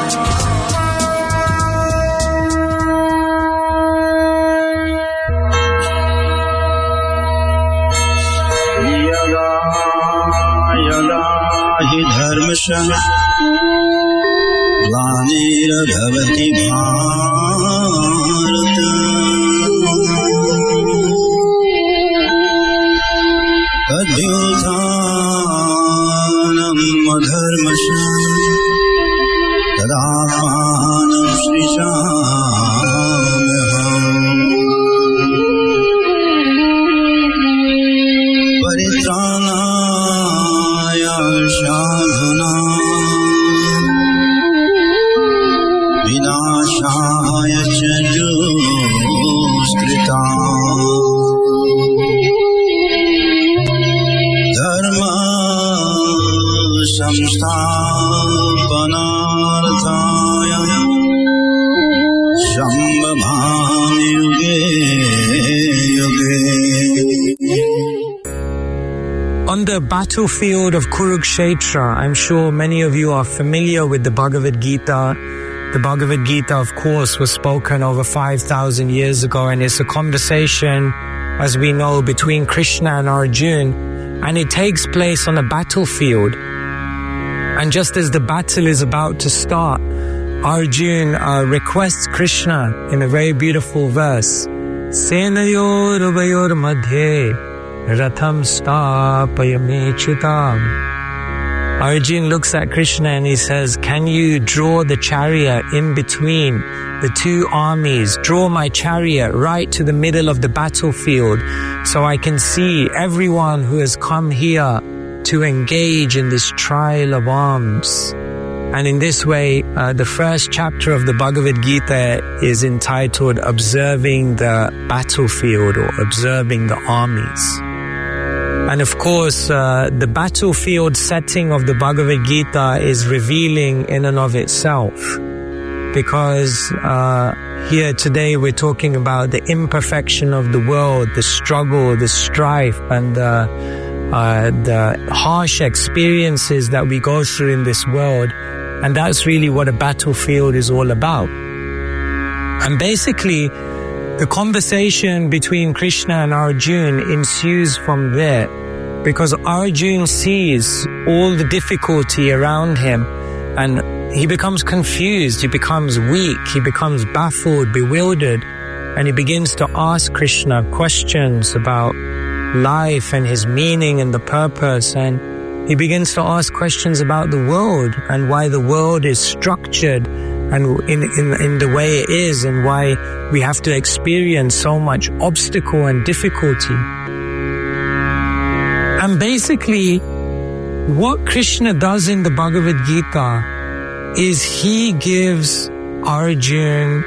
ग्लानिर्भवति भारत तद्योत्थानम् अधर्मस्य तदात्मानं सृजाम्यहम् परित्राणाय साधूनां विनाशाय च दुष्कृताम् धर्म संस्थापनार्थाय संभवामि युगे युगे. On the battlefield of Kurukshetra, I'm sure many of you are familiar with the Bhagavad Gita. The Bhagavad Gita, of course, was spoken over 5,000 years ago, and it's a conversation, as we know, between Krishna and Arjuna, and it takes place on a battlefield. And just as the battle is about to start, Arjuna requests Krishna in a very beautiful verse, Senayor ubayor madhye ratham stapayame. Arjuna looks at Krishna and he says, can you draw the chariot in between the two armies? Draw my chariot right to the middle of the battlefield so I can see everyone who has come here to engage in this trial of arms. And in this way, the first chapter of the Bhagavad Gita is entitled Observing the Battlefield, or Observing the Armies. And of course, the battlefield setting of the Bhagavad Gita is revealing in and of itself. Because here today we're talking about the imperfection of the world, the struggle, the strife, and the harsh experiences that we go through in this world. And that's really what a battlefield is all about. And basically, the conversation between Krishna and Arjuna ensues from there, because Arjuna sees all the difficulty around him and he becomes confused, he becomes weak, he becomes baffled, bewildered, and he begins to ask Krishna questions about life and his meaning and the purpose, and he begins to ask questions about the world and why the world is structured and in the way it is, and why we have to experience so much obstacle and difficulty. And basically, what Krishna does in the Bhagavad Gita is he gives Arjuna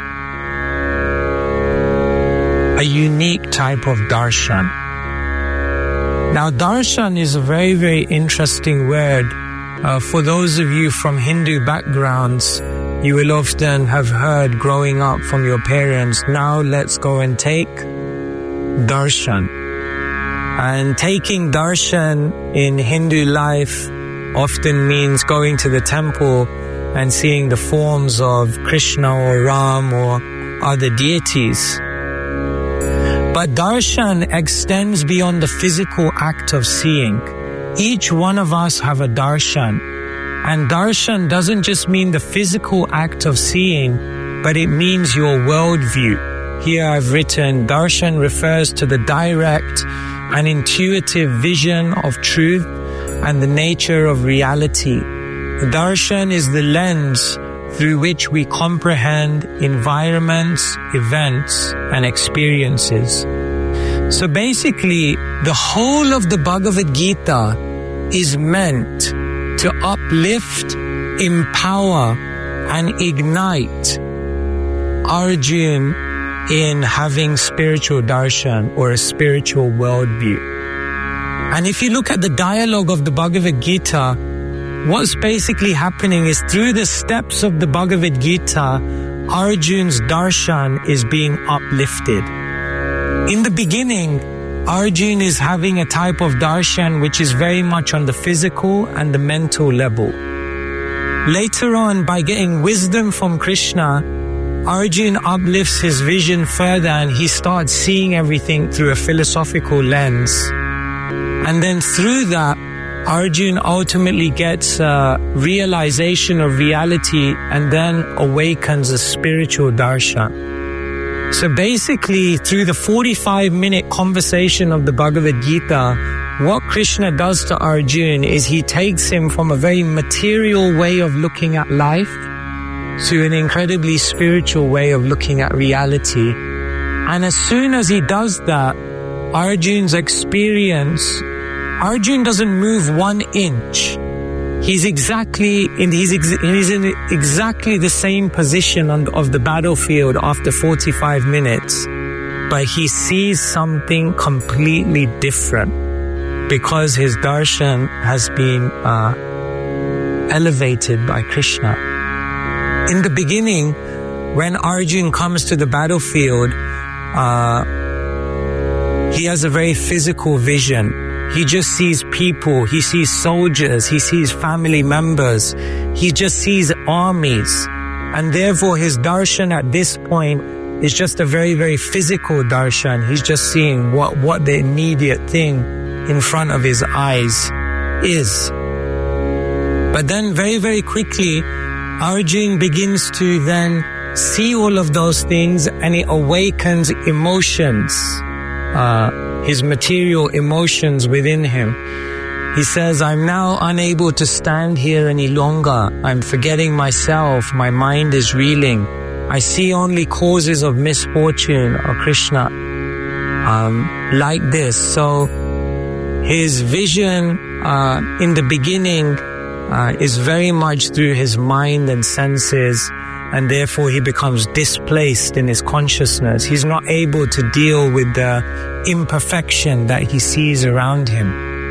a unique type of darshan. Now, darshan is a very, very interesting word. For those of you from Hindu backgrounds, you will often have heard growing up from your parents, now let's go and take darshan. And taking darshan in Hindu life often means going to the temple and seeing the forms of Krishna or Ram or other deities. But darshan extends beyond the physical act of seeing. Each one of us have a darshan. And darshan doesn't just mean the physical act of seeing, but it means your worldview. Here I've written, darshan refers to the direct and intuitive vision of truth and the nature of reality. Darshan is the lens through which we comprehend environments, events, and experiences. So basically, the whole of the Bhagavad Gita is meant to uplift, empower, and ignite Arjuna in having spiritual darshan or a spiritual worldview. And if you look at the dialogue of the Bhagavad Gita, what's basically happening is through the steps of the Bhagavad Gita, Arjuna's darshan is being uplifted. In the beginning, Arjuna is having a type of darshan which is very much on the physical and the mental level. Later on, by getting wisdom from Krishna, Arjuna uplifts his vision further and he starts seeing everything through a philosophical lens. And then through that, Arjuna ultimately gets a realization of reality and then awakens a spiritual darshan. So basically, through the 45-minute conversation of the Bhagavad Gita, what Krishna does to Arjuna is he takes him from a very material way of looking at life to an incredibly spiritual way of looking at reality. And as soon as he does that, Arjuna doesn't move 1 inch. He's in exactly the same position of the battlefield after 45 minutes, but he sees something completely different because his darshan has been elevated by Krishna. In the beginning, when Arjuna comes to the battlefield, he has a very physical vision. He just sees people, he sees soldiers, he sees family members, he just sees armies. And therefore his darshan at this point is just a very, very physical darshan. He's just seeing what the immediate thing in front of his eyes is. But then very, very quickly, Arjuna begins to then see all of those things and it awakens emotions. His material emotions within him. He says, I'm now unable to stand here any longer. I'm forgetting myself. My mind is reeling. I see only causes of misfortune, O Krishna. Like this. So his vision in the beginning is very much through his mind and senses, and therefore he becomes displaced in his consciousness. He's not able to deal with the imperfection that he sees around him.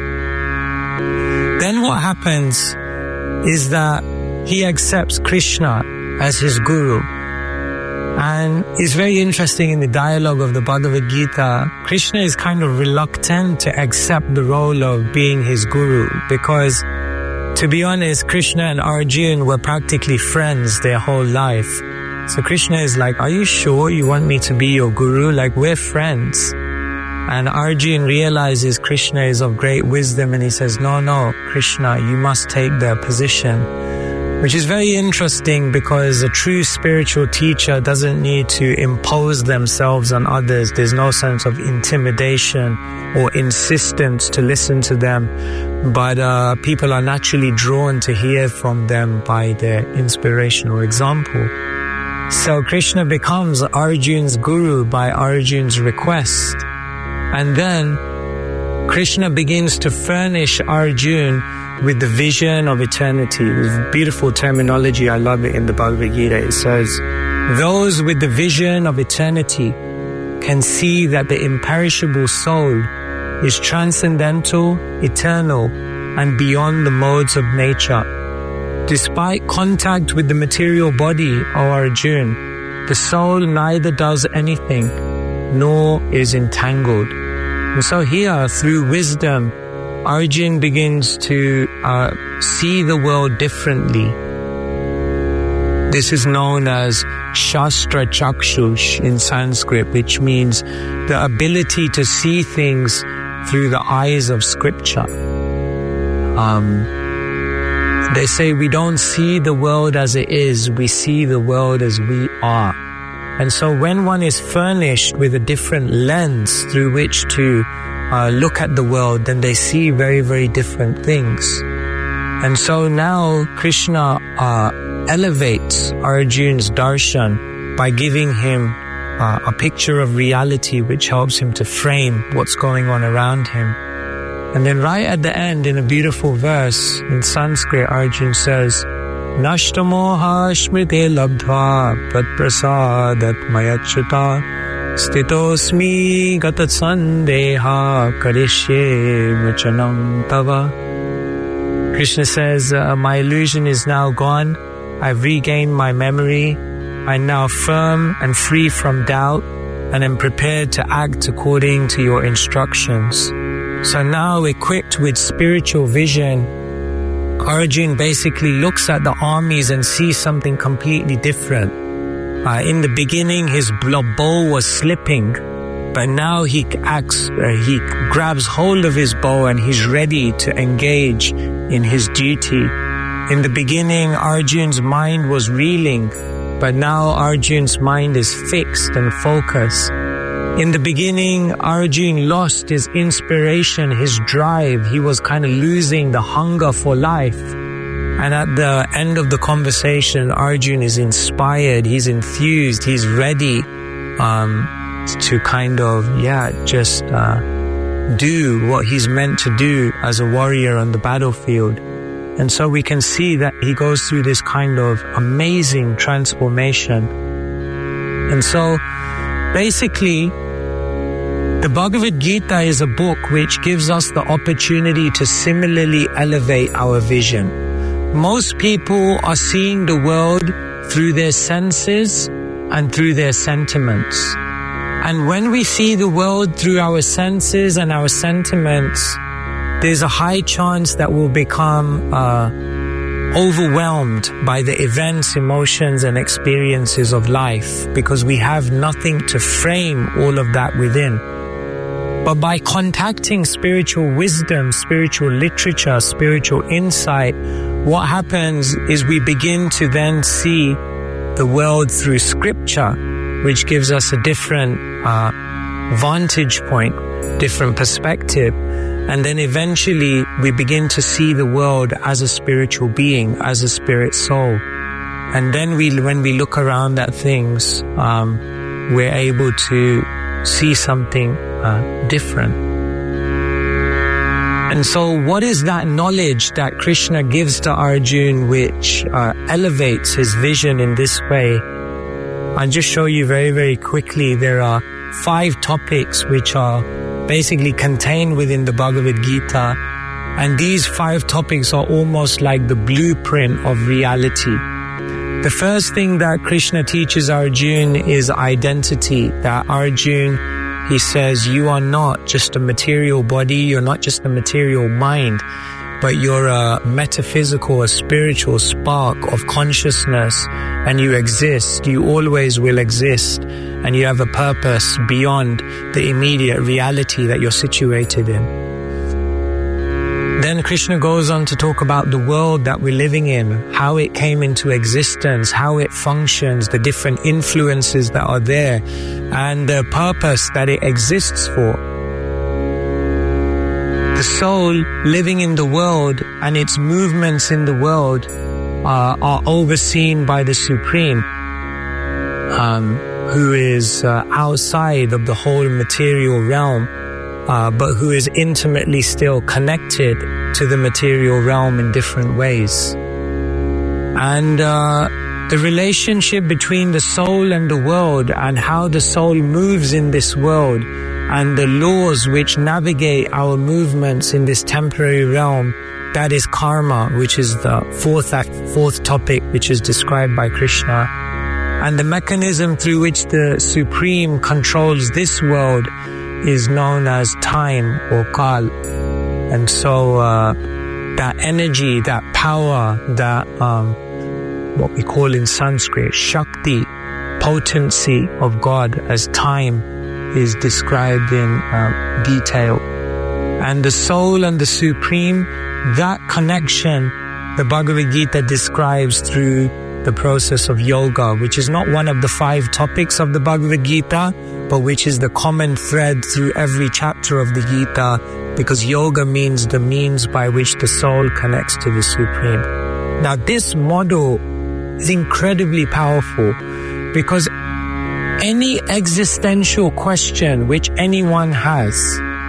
Then what happens is that he accepts Krishna as his guru. And it's very interesting in the dialogue of the Bhagavad Gita, Krishna is kind of reluctant to accept the role of being his guru because, to be honest, Krishna and Arjuna were practically friends their whole life. So Krishna is like, are you sure you want me to be your guru? Like, we're friends. And Arjuna realizes Krishna is of great wisdom and he says, no, Krishna, you must take the position. Which is very interesting because a true spiritual teacher doesn't need to impose themselves on others. There's no sense of intimidation or insistence to listen to them. But people are naturally drawn to hear from them by their inspirational example. So Krishna becomes Arjuna's guru by Arjuna's request. And then Krishna begins to furnish Arjuna with the vision of eternity. With beautiful terminology, I love it in the Bhagavad Gita. It says, those with the vision of eternity can see that the imperishable soul is transcendental, eternal, and beyond the modes of nature. Despite contact with the material body, O Arjuna, the soul neither does anything nor is entangled. And so here, through wisdom, Arjuna begins to see the world differently. This is known as Shastra Chakshush in Sanskrit, which means the ability to see things through the eyes of scripture. They say we don't see the world as it is, we see the world as we are. And so when one is furnished with a different lens through which to look at the world, then they see very, very different things. And so now Krishna elevates Arjuna's darshan by giving him a picture of reality which helps him to frame what's going on around him. And then right at the end, in a beautiful verse in Sanskrit, Arjuna says, Nashtamoha smrite labdhva pratprasadat mayachyuta stitosmi gatat sandeha karishye vachanam tava. Krishna says, my illusion is now gone. I've regained my memory. I'm now firm and free from doubt and am prepared to act according to your instructions. So now, equipped with spiritual vision, Arjuna basically looks at the armies and sees something completely different. In the beginning, his bow was slipping, but now he grabs hold of his bow and he's ready to engage in his duty. In the beginning, Arjuna's mind was reeling, but now Arjuna's mind is fixed and focused. In the beginning, Arjuna lost his inspiration, his drive. He was kind of losing the hunger for life. And at the end of the conversation, Arjuna is inspired, he's enthused, he's ready to kind of, just do what he's meant to do as a warrior on the battlefield. And so we can see that he goes through this kind of amazing transformation. And so basically, the Bhagavad Gita is a book which gives us the opportunity to similarly elevate our vision. Most people are seeing the world through their senses and through their sentiments. And when we see the world through our senses and our sentiments, there's a high chance that we'll become overwhelmed by the events, emotions, and experiences of life because we have nothing to frame all of that within. But by contacting spiritual wisdom, spiritual literature, spiritual insight, what happens is we begin to then see the world through scripture, which gives us a different vantage point, different perspective. And then eventually we begin to see the world as a spiritual being, as a spirit soul. And then when we look around at things, we're able to see something different. And so what is that knowledge that Krishna gives to Arjuna which elevates his vision in this way? I'll just show you very, very quickly. There are 5 topics which are basically contained within the Bhagavad Gita. And these 5 topics are almost like the blueprint of reality. The first thing that Krishna teaches Arjuna is identity. That Arjuna, he says, you are not just a material body, you're not just a material mind, but you're a metaphysical, a spiritual spark of consciousness, and you exist, you always will exist, and you have a purpose beyond the immediate reality that you're situated in. Then Krishna goes on to talk about the world that we're living in, how it came into existence, how it functions, the different influences that are there, and the purpose that it exists for. The soul living in the world and its movements in the world are overseen by the Supreme, who is outside of the whole material realm, but who is intimately still connected to the material realm in different ways. And the relationship between the soul and the world, and how the soul moves in this world, and the laws which navigate our movements in this temporary realm, that is karma, which is the fourth topic which is described by Krishna. And the mechanism through which the Supreme controls this world is known as time or kal. And so that energy, that power, that what we call in Sanskrit Shakti, potency of God as time, is described in detail. And the soul and the Supreme, that connection, the Bhagavad Gita describes through the process of yoga, which is not one of the 5 topics of the Bhagavad Gita, but which is the common thread through every chapter of the Gita, because yoga means the means by which the soul connects to the Supreme. Now, this model is incredibly powerful, because any existential question which anyone has,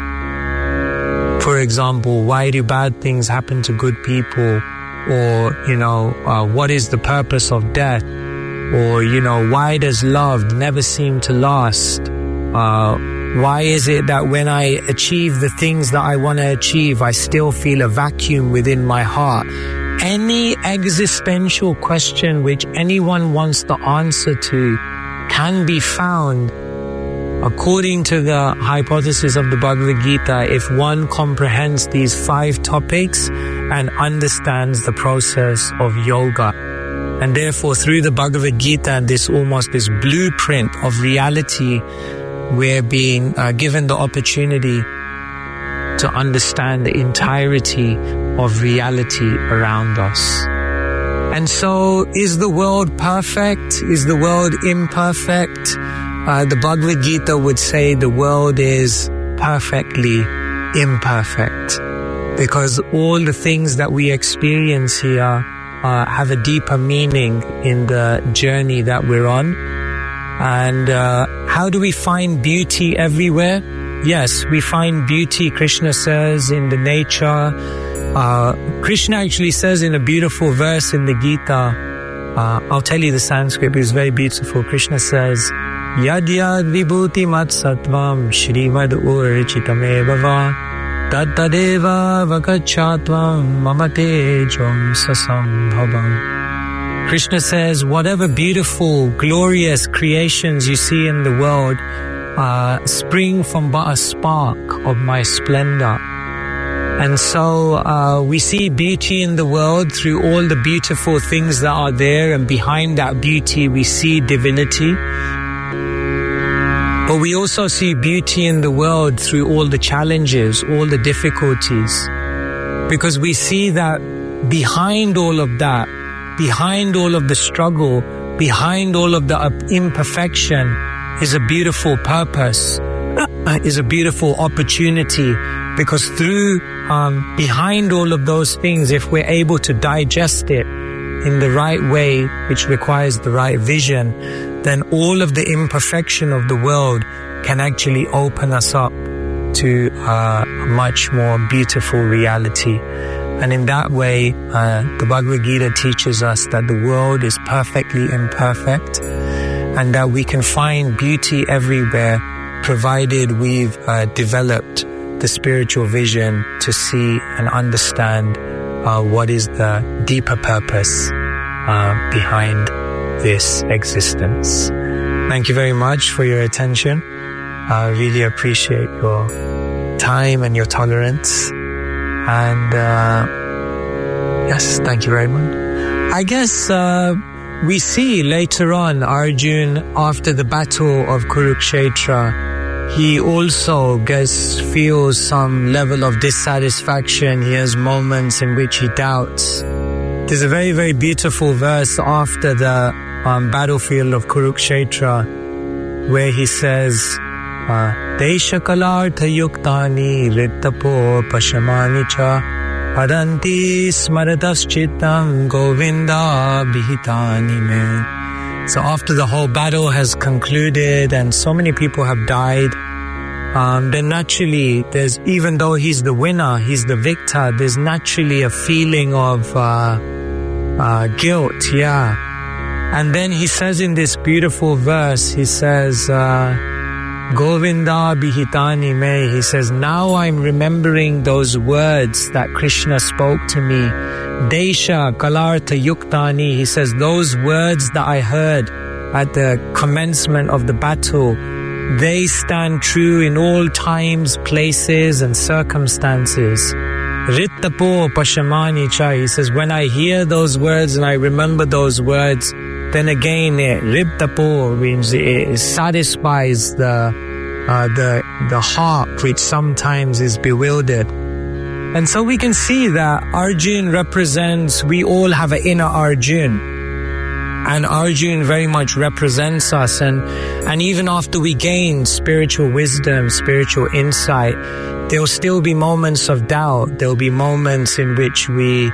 for example, why do bad things happen to good people? Or, what is the purpose of death? Or, why does love never seem to last? Why is it that when I achieve the things that I want to achieve, I still feel a vacuum within my heart? Any existential question which anyone wants the answer to can be found, according to the hypothesis of the Bhagavad Gita, if one comprehends these 5 topics and understands the process of yoga. And therefore, through the Bhagavad Gita and this blueprint of reality, we're being given the opportunity to understand the entirety of reality around us. And so, is the world perfect? Is the world imperfect? The Bhagavad Gita would say the world is perfectly imperfect, because all the things that we experience here have a deeper meaning in the journey that we're on. And how do we find beauty everywhere? Yes, we find beauty, Krishna says, in the nature. Krishna actually says in a beautiful verse in the Gita, I'll tell you the Sanskrit, it's very beautiful. Krishna says, Yad yad vibhuti mat sattvam shrivad urchitameva va tad tadeva vakachatvam mamatejam sasambhavam. Krishna says, whatever beautiful, glorious creations you see in the world spring from but a spark of my splendor. And so we see beauty in the world through all the beautiful things that are there, and behind that beauty we see divinity. But we also see beauty in the world through all the challenges, all the difficulties. Because we see that behind all of that, behind all of the struggle, behind all of the imperfection is a beautiful purpose, is a beautiful opportunity. Because through, behind all of those things, if we're able to digest it in the right way, which requires the right vision, then all of the imperfection of the world can actually open us up to a much more beautiful reality. And in that way, the Bhagavad Gita teaches us that the world is perfectly imperfect and that we can find beauty everywhere, provided we've developed the spiritual vision to see and understand what is the deeper purpose behind this existence. Thank you very much for your attention. I really appreciate your time and your tolerance. And yes, thank you very much. I guess we see later on Arjun, after the battle of Kurukshetra, he also feels some level of dissatisfaction. He has moments in which he doubts. There's a very, very beautiful verse after the battlefield of Kurukshetra where he says, Desha kalartha yuktani rittapo pashamani cha padanti smaratas chittam govinda bihitani me. So after the whole battle has concluded and so many people have died, then naturally there's, even though he's the winner, he's the victor, there's naturally a feeling of guilt, yeah. And then he says in this beautiful verse, he says, Govinda bihitani me, he says, now I'm remembering those words that Krishna spoke to me. Desha kalartha yuktani, he says, those words that I heard at the commencement of the battle, they stand true in all times, places and circumstances. Rittapo pashamani cha, he says, when I hear those words and I remember those words, then again, rittapo means it satisfies the heart, which sometimes is bewildered. And so we can see that Arjun represents, we all have an inner Arjun. And Arjun very much represents us. And even after we gain spiritual wisdom, spiritual insight, there will still be moments of doubt. There will be moments in which we,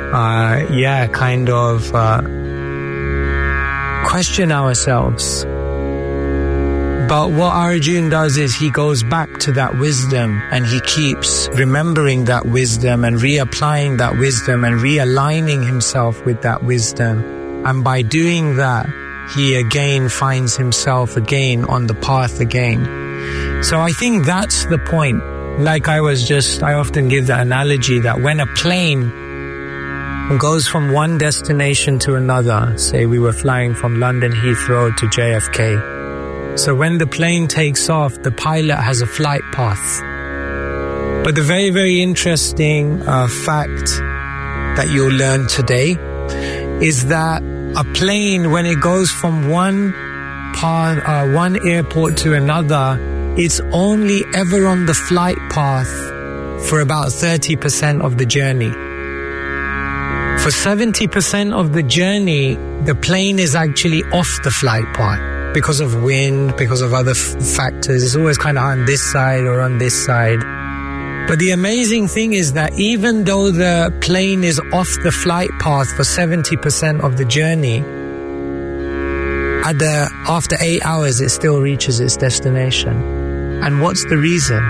question ourselves. But what Arjun does is he goes back to that wisdom and he keeps remembering that wisdom and reapplying that wisdom and realigning himself with that wisdom. And by doing that, he again finds himself again on the path again. So I think that's the point. Like I often give the analogy that when a plane goes from one destination to another, say we were flying from London Heathrow to JFK. So when the plane takes off, the pilot has a flight path. But the very, very interesting fact that you'll learn today is that a plane, when it goes from one airport to another, it's only ever on the flight path for about 30% of the journey. For 70% of the journey, the plane is actually off the flight path because of wind, because of other factors. It's always kind of on this side or on this side. But the amazing thing is that even though the plane is off the flight path for 70% of the journey, after 8 hours, it still reaches its destination. And what's the reason?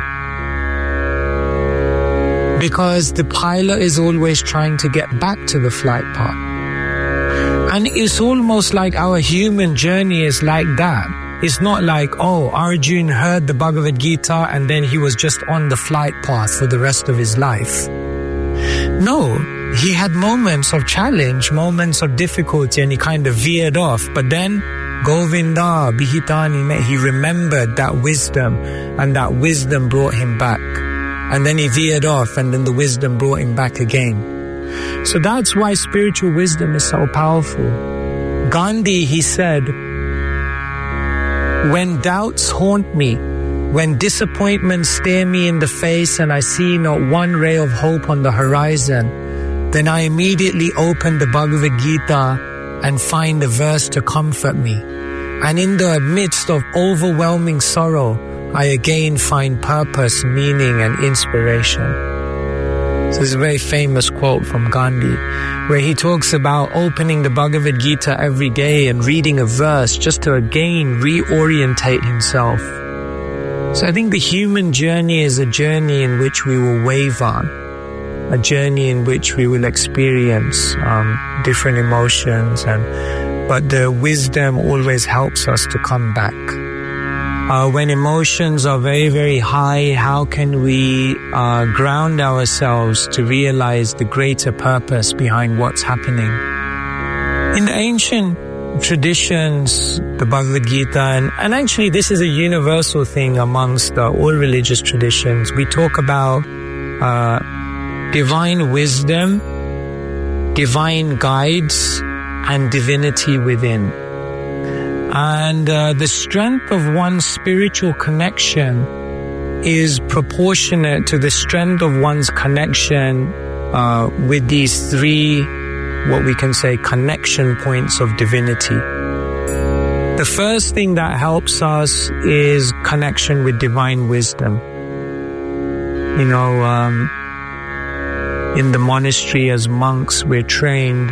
Because the pilot is always trying to get back to the flight path. And it's almost like our human journey is like that. It's not like, Arjun heard the Bhagavad Gita and then he was just on the flight path for the rest of his life. No, he had moments of challenge, moments of difficulty, and he kind of veered off. But then, Govinda, Bihitani, he remembered that wisdom, and that wisdom brought him back. And then he veered off, and then the wisdom brought him back again. So that's why spiritual wisdom is so powerful. Gandhi, he said, when doubts haunt me, when disappointments stare me in the face and I see not one ray of hope on the horizon, then I immediately open the Bhagavad Gita and find a verse to comfort me. And in the midst of overwhelming sorrow, I again find purpose, meaning, and inspiration. So this is a very famous quote from Gandhi, where he talks about opening the Bhagavad Gita every day and reading a verse just to again reorientate himself. So I think the human journey is a journey in which we will waver, a journey in which we will experience different emotions, but the wisdom always helps us to come back. When emotions are very, very high, how can we ground ourselves to realize the greater purpose behind what's happening? In the ancient traditions, the Bhagavad Gita, and actually this is a universal thing amongst all religious traditions, we talk about divine wisdom, divine guides, and divinity within. And the strength of one's spiritual connection is proportionate to the strength of one's connection with these three, what we can say, connection points of divinity. The first thing that helps us is connection with divine wisdom. You know, in the monastery as monks, we're trained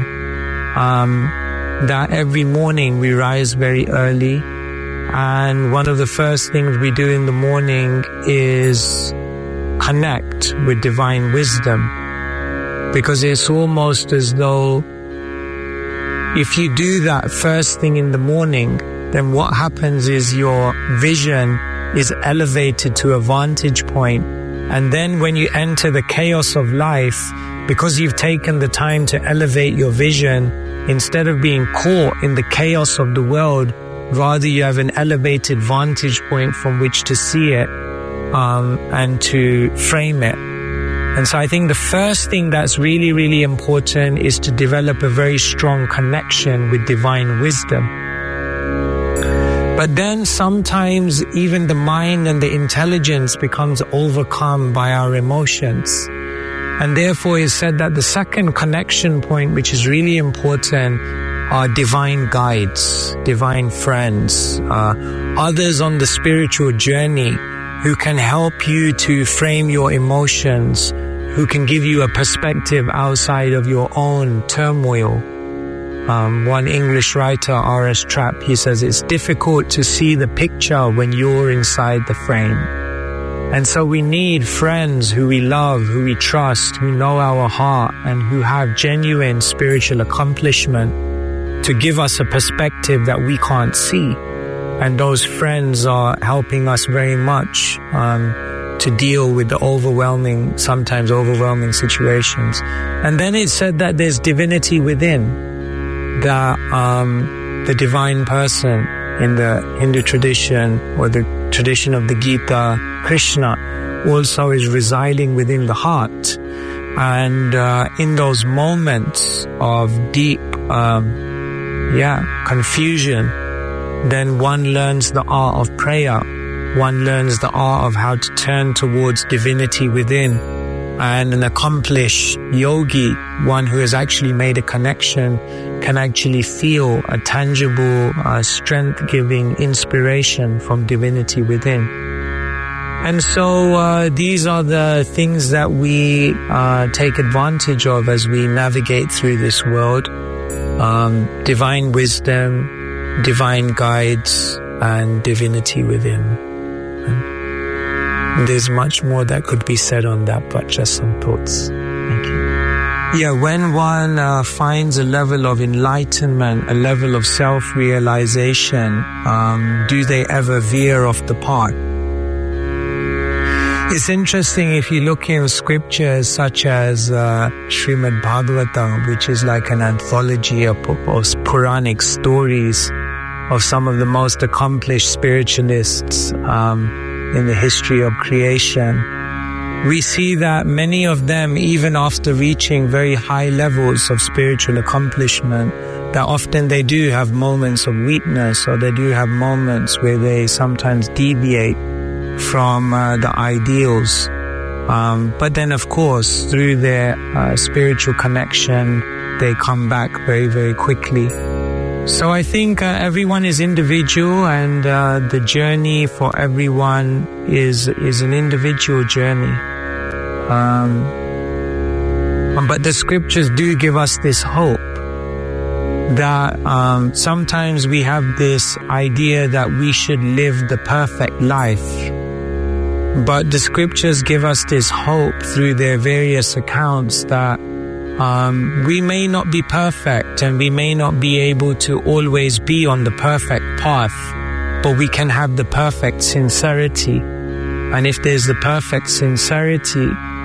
that every morning we rise very early, and one of the first things we do in the morning is connect with divine wisdom, because it's almost as though if you do that first thing in the morning, then what happens is your vision is elevated to a vantage point, and then when you enter the chaos of life, because you've taken the time to elevate your vision, instead of being caught in the chaos of the world, rather you have an elevated vantage point from which to see it and to frame it. And so I think the first thing that's really, really important is to develop a very strong connection with divine wisdom. But then sometimes even the mind and the intelligence becomes overcome by our emotions. And therefore it's said that the second connection point, which is really important, are divine guides, divine friends, others on the spiritual journey who can help you to frame your emotions, who can give you a perspective outside of your own turmoil. One English writer, R.S. Trapp, he says it's difficult to see the picture when you're inside the frame. And so we need friends who we love, who we trust, who know our heart, and who have genuine spiritual accomplishment to give us a perspective that we can't see. And those friends are helping us very much to deal with the sometimes overwhelming situations. And then it said that there's divinity within, that the divine person in the Hindu tradition or the tradition of the Gita, Krishna also is residing within the heart. And in those moments of deep, confusion, then one learns the art of prayer. One learns the art of how to turn towards divinity within. And an accomplished yogi, one who has actually made a connection, can actually feel a tangible, strength-giving inspiration from divinity within. And so these are the things that we take advantage of as we navigate through this world. Divine wisdom, divine guides, and divinity within. And there's much more that could be said on that, but just some thoughts. Thank you. Yeah, when one finds a level of enlightenment, a level of self-realization, do they ever veer off the path? It's interesting if you look in scriptures such as Srimad Bhagavatam, which is like an anthology of Puranic stories of some of the most accomplished spiritualists in the history of creation. We see that many of them, even after reaching very high levels of spiritual accomplishment, that often they do have moments of weakness, or they do have moments where they sometimes deviate from the ideals. But then, of course, through their spiritual connection, they come back very, very quickly. So I think everyone is individual, and the journey for everyone is an individual journey. But the scriptures do give us this hope that sometimes we have this idea that we should live the perfect life. But the scriptures give us this hope through their various accounts that we may not be perfect, and we may not be able to always be on the perfect path, but we can have the perfect sincerity. And if there's the perfect sincerity,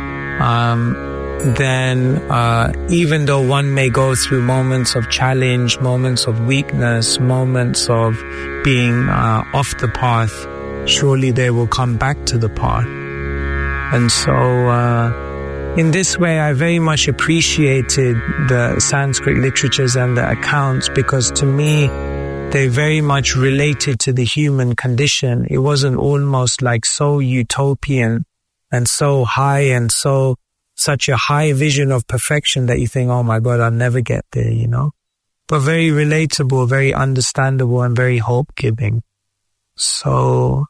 then even though one may go through moments of challenge, moments of weakness, moments of being off the path, surely they will come back to the path. And so in this way, I very much appreciated the Sanskrit literatures and the accounts, because to me, they very much related to the human condition. It wasn't almost like so utopian and so high and such a high vision of perfection that you think, oh my God, I'll never get there, you know. But very relatable, very understandable, and very hope-giving. So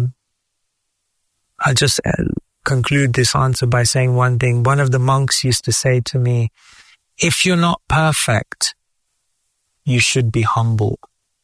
I'll just conclude this answer by saying one thing. One of the monks used to say to me, if you're not perfect, you should be humble.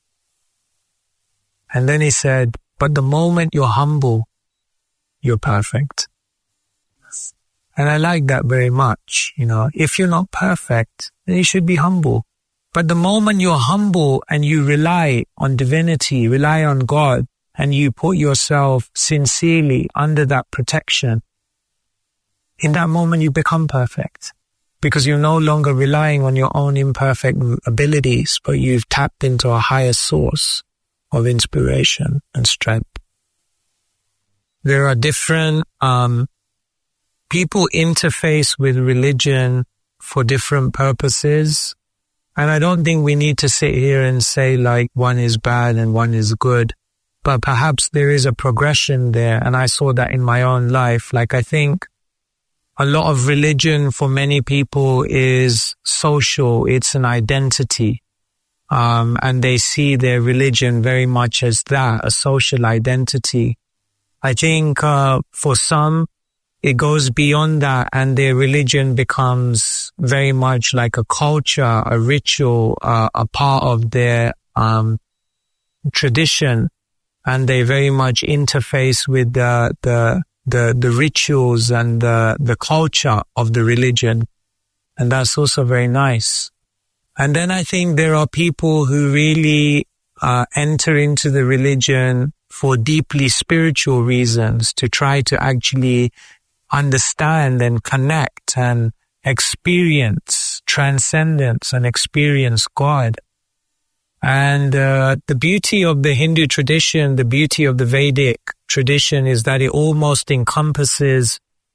And then he said, but the moment you're humble, you're perfect. And I like that very much. You know, if you're not perfect, then you should be humble. But the moment you're humble and you rely on divinity, rely on God, and you put yourself sincerely under that protection, in that moment you become perfect. Because you're no longer relying on your own imperfect abilities, but you've tapped into a higher source of inspiration and strength. There are different people interface with religion for different purposes. And I don't think we need to sit here and say like one is bad and one is good. But perhaps there is a progression there. And I saw that in my own life. Like I think a lot of religion for many people is social. It's an identity. And they see their religion very much as that, a social identity. I think for some, it goes beyond that, and their religion becomes very much like a culture, a ritual, a part of their tradition, and they very much interface with the rituals and the culture of the religion, and that's also very nice. And then I think there are people who really enter into the religion for deeply spiritual reasons, to try to actually understand and connect and experience transcendence and experience God. And the beauty of the Hindu tradition, the beauty of the Vedic tradition is that it almost encompasses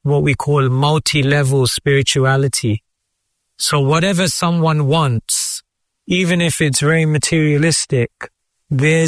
what we call multi-level spirituality. So whatever someone wants, even if it's very materialistic, there's